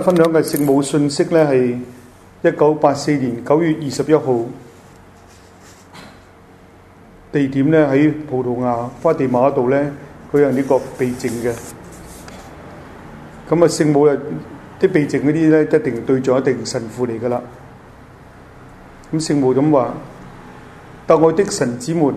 分享嘅聖母信息呢，係1984年9月21號，地點呢喺葡萄牙花地瑪度呢舉行呢個避靜嘅。咁啊，聖母啊啲避靜嗰啲呢，一定對象一定神父嚟噶啦。咁聖母咁話：特愛的神子們，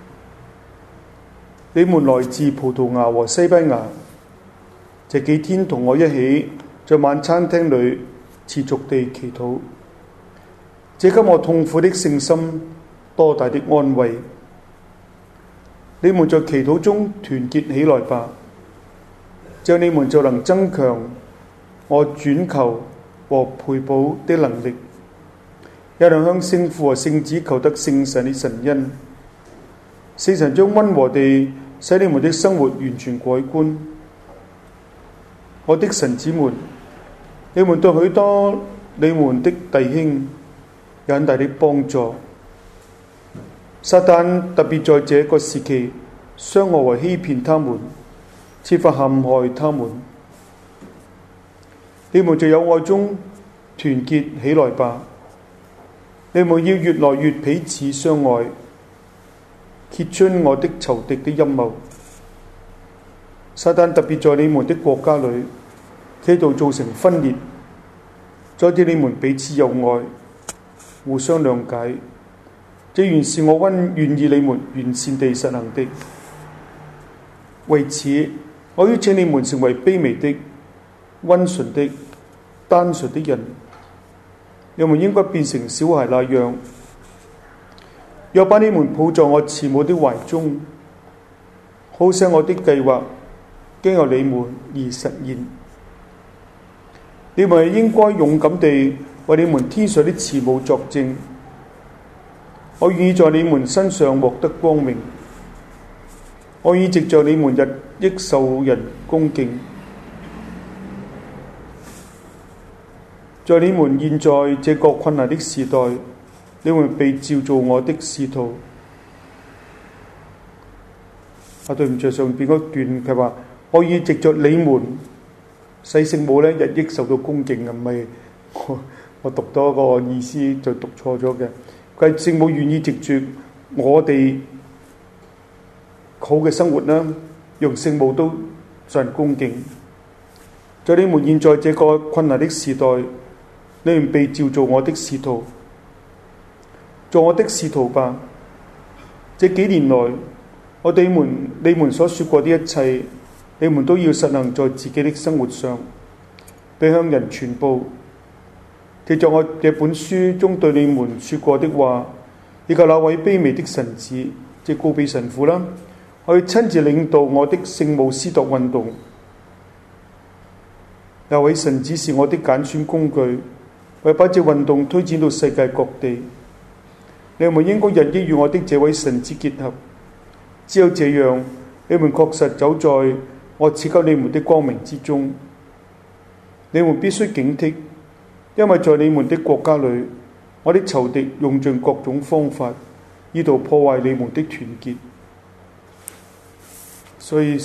你們來自葡萄牙和西班牙，這幾天同我一起在晚餐廳裏持續地祈禱，這給我痛苦的聖心多大的安慰。你們在祈禱中團結起來吧，這樣你們就能增強我轉求和賠補的能力，也能向聖父和聖子求得聖神的神恩。聖神將溫和地使你們的生活完全改觀。我的神子們，你們對許多你們的弟兄有很大的幫助。撒旦特別在這個時期傷害和欺騙他們，設法陷害他們。你們在友愛中團結起來吧，你們要越來越彼此相愛，揭穿我的仇敵的陰謀。撒旦特別在你們的國家裏企圖造成分裂，阻止你們彼此友愛，互相諒解。這原是我願意你們完善地實行的。為此，我邀請你們成為卑微的、溫順的、單純的人。你們應該變成小孩那樣，若把你們抱在我慈母的懷中，好使我的計劃經由你們而實現。你們應該勇敢地為你們天上的慈母作證。我願意在你們身上獲得光明，我願意藉着你們日益受人恭敬。在你們現在這個困難的時代，你們被召做我的使徒。對唔住，上邊嗰段佢話，我願意藉着你們使聖母呢日益受到恭敬，唔係我讀多個意思就讀錯咗嘅。佢係聖母願意藉住我哋好嘅生活啦，讓聖母都受人恭敬。在你們現在這個困難的時代，你們被召做我的使徒，做我的使徒吧。這幾年來，我對你們所說過的一切，你們都要實行在自己的生活上，並向人傳報。藉着我這本書中對你們說過的話，以及那位卑微的神子，即高比神父啦，我要親自領導我的聖母司鐸運動。那位神子是我的揀選工具，為把這運動推展到世界各地。你們應該日益與我的這位神子結合，只有這樣，你們確實走在我賜給你們的光明之中。你們必須警惕，因為在你們的國家裏，我的仇敵用盡各種方法，意圖破壞你們的團結。所以，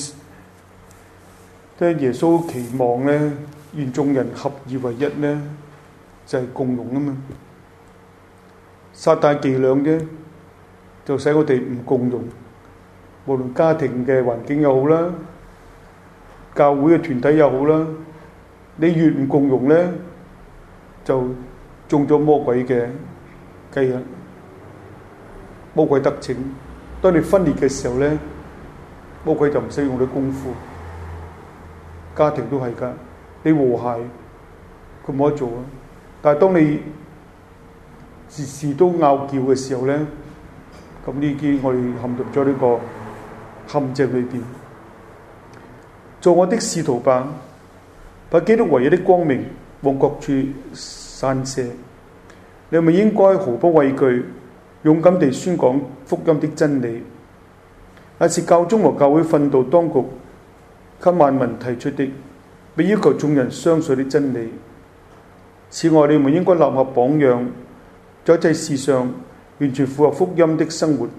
耶穌期望呢，願眾人合而為一呢，就係共融啊嘛。撒旦伎倆啫，就使我哋唔共融。無論家庭嘅環境又好啦，教會嘅團體又好啦，你越唔共融呢，就中咗魔鬼嘅計啦。魔鬼得逞，當你分裂嘅時候呢，魔鬼就唔使用啲功夫。家庭都係㗎，你和諧佢冇得做啊。但係當你時時都拗撬嘅時候呢，咁呢啲我哋陷入咗呢個陷阱裏邊。做我的使徒吧，把基督唯一的光明往各處散射。你咪應該毫不畏懼，勇敢地宣講福音的真理，那是教宗和教會訓導當局給萬民提出的，並要求眾人相信的真理。此外，你們應該立下榜樣，在一切事上完全符合福音的生活。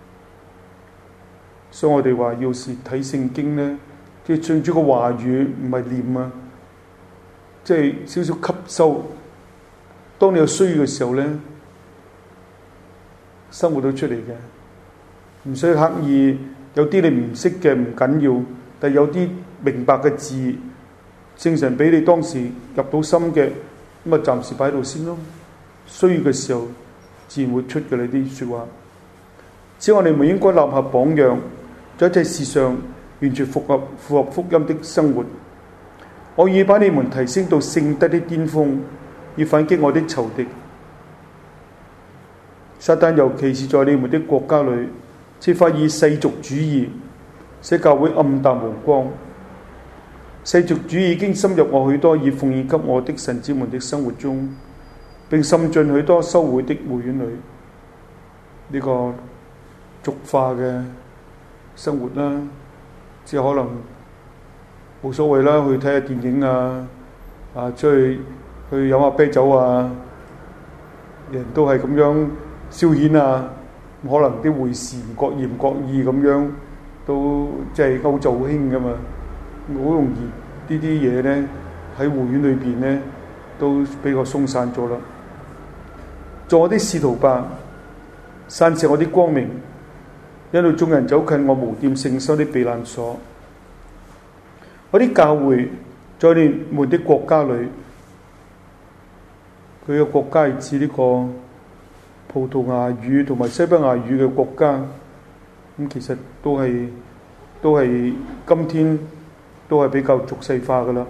所以我哋話，要是睇聖經呢，即係信主嘅話語唔係念啊， 即係少少吸收。當你有需要嘅時候咧，生活到出嚟嘅，唔需要刻意。有啲你唔識嘅唔緊要，但係有啲明白嘅字，聖神俾你當時入到心嘅，咁啊暫時擺喺度先咯。需要嘅時候，自然會出嘅呢啲説話。此外，我哋唔應該立下榜樣，在一切事上完全符合福音的生活。我已把你們提升到聖德的巔峰，以反擊我的仇敵。撒旦尤其是在你們的國家裏，設法以世俗主義使教會暗淡無光。世俗主義已經深入我許多已奉獻給我的神子們的生活中，並滲進許多修會的會院裏。呢個俗化嘅生活啦，即係可能冇所謂啦，去睇下電影啊，出去飲下啤酒啊，人都係咁樣消遣啊。可能啲會士唔覺意咁樣，都即係歐洲好興噶嘛，好容易呢啲嘢咧喺會院裏邊咧都比較鬆散咗啦。做我啲使徒吧，散射我啲光明，引導眾人走近我無玷聖修的避難所。我啲教會在你們的國家裏，佢嘅國家係指呢個葡萄牙語同埋西班牙語嘅國家，咁其實都係今天都係比較俗世化噶啦。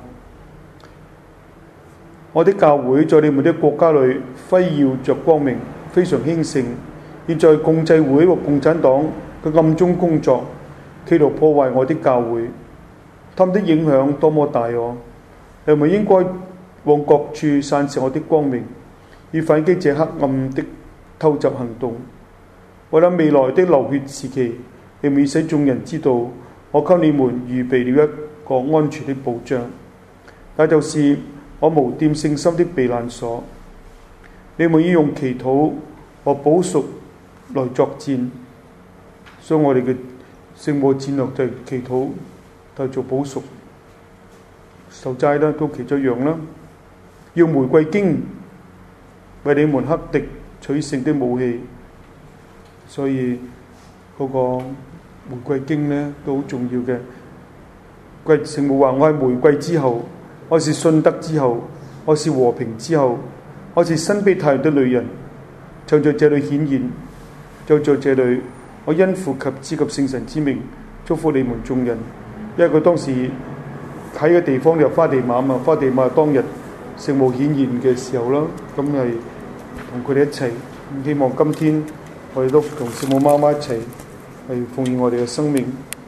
我的教會在你們的國家裏輝耀着光明，非常興盛。現在共濟會和共產黨嘅暗中工作，企圖破壞我的教會，他們的影響多麼大哦！你們應該往各處散射我的光明，以反擊這黑暗的偷襲行動。為了未來的流血時期，你們使眾人知道，我給你們預備了一個安全的保障，那就是我無玷聖心的避難所。你們要用祈禱和補贖來作戰，所以我哋嘅聖母戰略就係祈禱，就做補贖、受齋啦，都其中一樣啦。用玫瑰經為你們克敵取勝的武器，所以嗰個玫瑰經呢都好重要嘅。聖母話：我係玫瑰之後，我是信德之後，我是和平之後，我是身披太陽的女人，就在這裏顯現，就在這裏，我因父及子及聖神之名祝福你們眾人。因為佢當時喺嘅地方就花地瑪嘛，花地瑪當日聖母顯現嘅時候啦，咁係同佢哋一齊。希望今天我哋都同聖母媽媽一齊係奉獻我哋嘅生命。